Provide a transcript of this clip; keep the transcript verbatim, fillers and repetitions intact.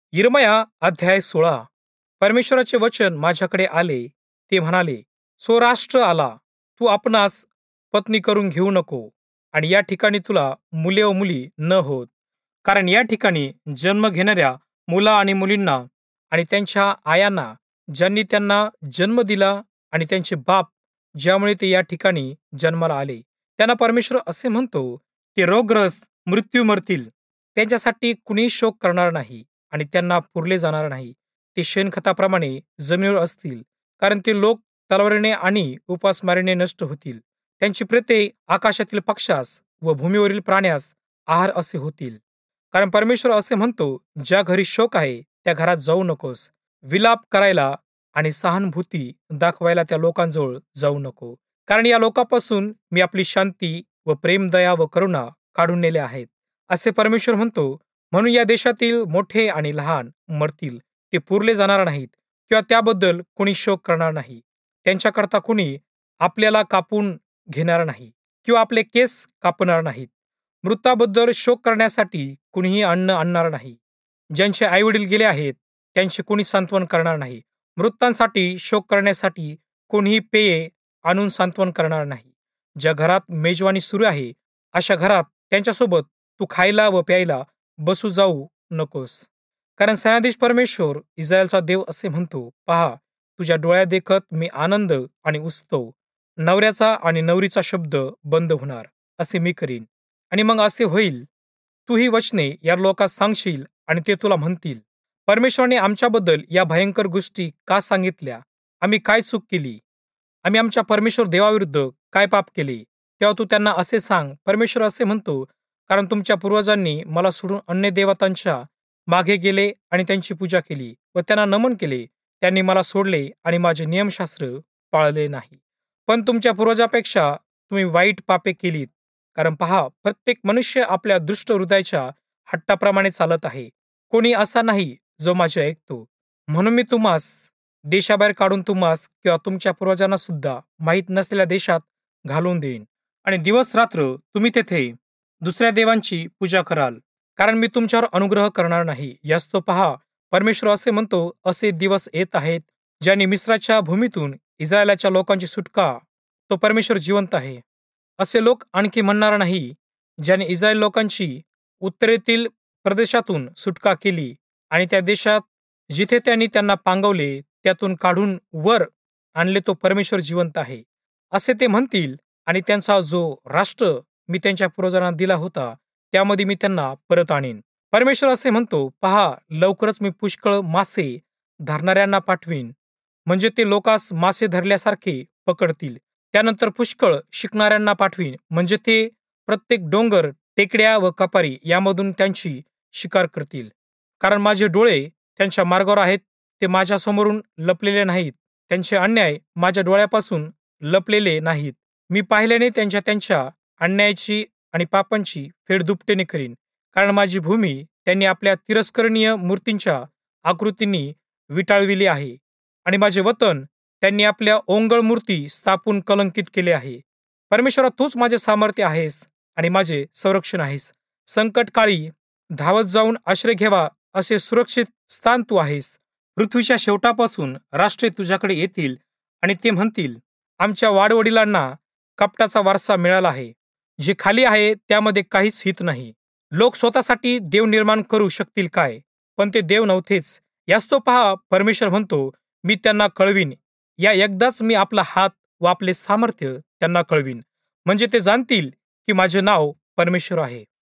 यिर्मया अध्याय सोळा. परमेश्वराचे वचन माझ्याकडे आले. ते म्हणाले, सो राष्ट्र आला, तू आपणास पत्नी करून घेऊ नको, आणि या ठिकाणी तुला मुले व मुली न होत. कारण या ठिकाणी जन्म घेणाऱ्या मुला आणि मुलींना आणि त्यांच्या आयांना, ज्यांनी त्यांना जन्म दिला, आणि त्यांचे बाप, ज्यामुळे ते या ठिकाणी जन्माला आले, त्यांना परमेश्वर असे म्हणतो, ते रोगग्रस्त मृत्यू मरतील. त्यांच्यासाठी कुणी शोक करणार नाही, आणि त्यांना पुरले जाणार नाही. ते शेणखताप्रमाणे जमिनीवर असतील, कारण ते लोक तलवारीने आणि उपासमारीने नष्ट होतील. त्यांची प्रेते आकाशातील पक्ष्यास व भूमीवरील प्राण्यास आहार असे होतील. कारण परमेश्वर असे म्हणतो, ज्या घरी शोक आहे त्या घरात जाऊ नकोस. विलाप करायला आणि सहानुभूती दाखवायला त्या लोकांजवळ जाऊ नको. कारण या लोकांपासून मी आपली शांती व प्रेम, दया व करुणा काढून नेले आहेत, असे परमेश्वर म्हणतो. म्हणून या देशातील मोठे आणि लहान मरतील, ते पुरले जाणार नाहीत, किंवा त्याबद्दल कोणी शोक करणार नाही. त्यांच्याकरता कोणी आपल्याला कापून घेणार नाही, किंवा आपले केस कापणार नाहीत. मृताबद्दल शोक करण्यासाठी कुणीही अन्न आणणार नाही. ज्यांचे आईवडील गेले आहेत त्यांचे कोणी सांत्वन करणार नाही. मृतांसाठी शोक करण्यासाठी कोणीही पेये आणून सांत्वन करणार नाही. ज्या घरात मेजवानी सुरू आहे अशा घरात त्यांच्यासोबत तू खायला व प्यायला बसू जाऊ नकोस. कारण सेनाधीश परमेश्वर, इस्रायलचा देव असे म्हणतो, पहा, तुझ्या डोळ्या देखत मी आनंद आणि उत्सव, नवऱ्याचा आणि नवरीचा शब्द बंद होणार, असे मी करीन. आणि मग असे होईल, तू ही वचने या लोकांस सांगशील, आणि ते तुला म्हणतील, परमेश्वराने आमच्याबद्दल या भयंकर गोष्टी का सांगितल्या? आम्ही काय चूक केली? आम्ही आमच्या परमेश्वर देवाविरुद्ध काय पाप केले? तेव्हा तू त्यांना असे सांग, परमेश्वर असे म्हणतो, कारण तुमच्या पूर्वजांनी मला सोडून अन्य देवतांच्या मागे गेले आणि त्यांची पूजा केली व त्यांना नमन केले. त्यांनी मला सोडले आणि माझे नियमशास्त्र पाळले नाही. पण तुमच्या पूर्वजापेक्षा तुम्ही वाईट पापे केलीत. कारण पहा, प्रत्येक मनुष्य आपल्या दुष्ट हृदयाच्या हट्टाप्रमाणे चालत आहे. कोणी असा नाही जो माझे ऐकतो. म्हणून मी तुम्हास देशाबाहेर काढून तुम्हास किंवा तुमच्या पूर्वजांना सुद्धा माहीत नसलेल्या देशात घालून देईन, आणि दिवस रात्र तुम्ही तेथे दुसऱ्या देवांची पूजा कराल. कारण मी तुमच्यावर अनुग्रह करणार नाही. यास्तव पहा, परमेश्वर असे म्हणतो, असे दिवस येत आहेत ज्यांनी मिस्राच्या भूमीतून इस्रायलाच्या लोकांची सुटका, तो परमेश्वर जिवंत आहे, असे लोक आणखी म्हणणार नाही, ज्याने इस्रायल लोकांची उत्तरेतील प्रदेशातून सुटका केली आणि त्या देशात जिथे त्यांनी त्यांना पांगवले त्यातून काढून वर आणले, तो परमेश्वर जिवंत आहे, असे ते म्हणतील. आणि त्यांचा जो राष्ट्र मी त्यांच्या पूर्वजांना दिला होता त्यामध्ये मी त्यांना परत आणीन. परमेश्वर असे म्हणतो, पहा, लवकरच मी पुष्कळ मासे धरणाऱ्यांना पाठवीन, म्हणजे ते लोकास मासे धरल्यासारखे पकडतील. त्यानंतर पुष्कळ शिकणाऱ्यांना पाठवीन, म्हणजे ते प्रत्येक डोंगर, टेकड्या व कपारी यामधून त्यांची शिकार करतील. कारण माझे डोळे त्यांच्या मार्गावर आहेत, ते माझ्या समोरून लपलेले नाहीत. त्यांचे अन्याय माझ्या डोळ्यापासून लपलेले नाहीत. मी पाहिल्याने त्यांच्या त्यांच्या अन्यायाची आणि पापांची फेड दुपटीने करीन. कारण माझी भूमी त्यांनी आपल्या तिरस्करणीय मूर्तींच्या आकृतींनी विटाळविली आहे, आणि माझे वतन त्यांनी आपल्या ओंगळ मूर्ती स्थापून कलंकित केले आहे. परमेश्वरा, तूच माझे सामर्थ्य आहेस आणि माझे संरक्षण आहेस. संकटकाळी धावत जाऊन आश्रय घ्यावा असे सुरक्षित स्थान तू आहेस. पृथ्वीच्या शेवटापासून राष्ट्रे तुझ्याकडे येतील, आणि ते म्हणतील, आमच्या वाडवडिलांना कपटाचा वारसा मिळाला आहे. जे खाली आहे त्यामध्ये काहीच हित नाही. लोक स्वतःसाठी देव निर्माण करू शकतील काय? पण ते देव नव्हतेच. यास्तव पहा, परमेश्वर म्हणतो, मी त्यांना कळवीन. या एकदाच मी आपला हात व आपले सामर्थ्य त्यांना कळवीन, म्हणजे ते जाणतील की माझे नाव परमेश्वर आहे.